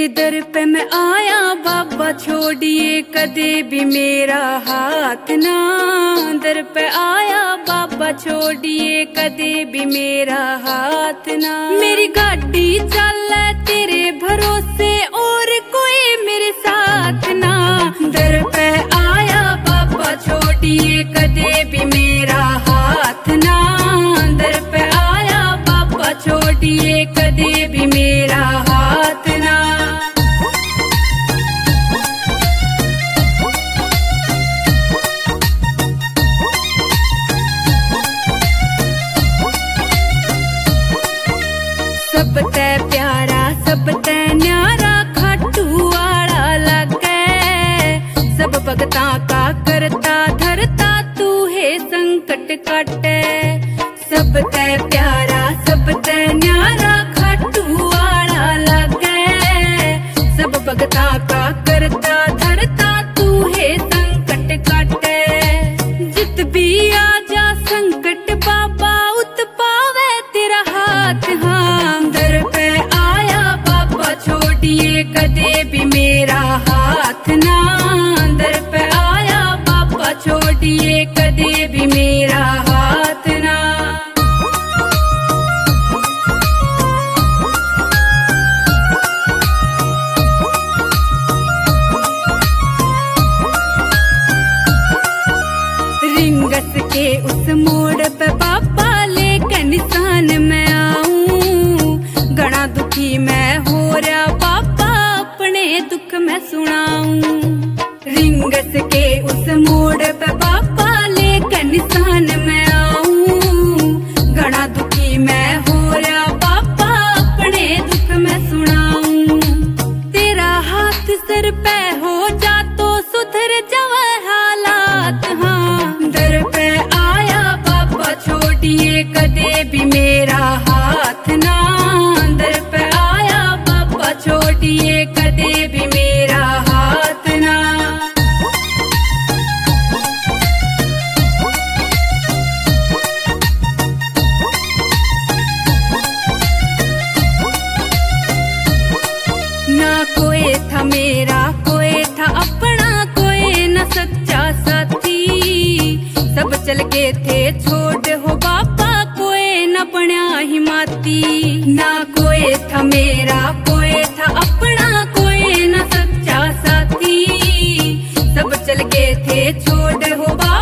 तेरे दर पे मैं आया बाबा, छोड़िए कदे भी मेरा हाथ ना। दर पे आया बाबा, छोड़िए कदे भी मेरा हाथ ना। मेरी गाड़ी चले तेरे भरोसे, और कोई मेरे साथ ना। दर पे आया बाबा, छोड़िए कदे भी मेरा हाथ ना। दर पे आया बाबा, छोड़िए कदे भी मेरा हाथ ना। सब ते प्यारा सब ते न्यारा, खाटू वाला लगे। सब भगता का करता धरता, तू है संकट काटे। सब ते प्यारा सब ते न्यारा, खाटू वाला लगे। सब भगता का करता धरता, तू है संकट काटे। जित भी आ जा संकट बाबा, उत पावे तेरा हाथ हाँ। दर पे आया बाबा, छोड़िए कदे भी मेरा हाथ ना। दर पे आया बाबा, छोड़िए कदे भी मेरा हाथ ना। रिंगस के उस मोड़ पे बाबा, लेके निशान मैं आऊं। घना दुखी मैं हो रहा बाबा, अपने दुख मैं सुनाऊं। रिंगस के उस मोड़ पे बाबा, लेके निशान मैं आऊं। घना दुखी मैं हो रहा बाबा, अपने दुख मैं सुनाऊं। तेरा हाथ सर पे हो जा तो सुधर जावे हालात हाँ। दर पे आया बाबा, छोड़िए कदे भी मेरा हाथ ना। दर पे आया बाबा, छोड़िए कदे भी मेरा हाथ ना। ना कोई था मेरा कोई था अपना, कोई न सच्चा साथी। सब चल गए थे छोड़ हो बाबा, कोई न बना हिमाती। ना कोई था मेरा कोई था अपना, कोई न सच्चा साथी। सब चल गए थे छोड़ हो बाबा,